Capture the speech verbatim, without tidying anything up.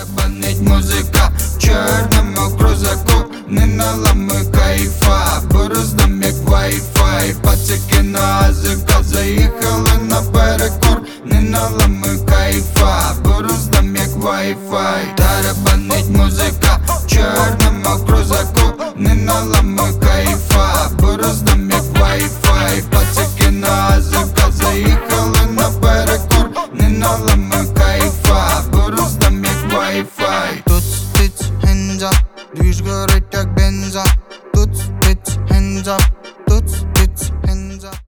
барабанить музика в чорному крузаку, не наламуй кайфа, бо роздам як вай-фай. Пацики на азика,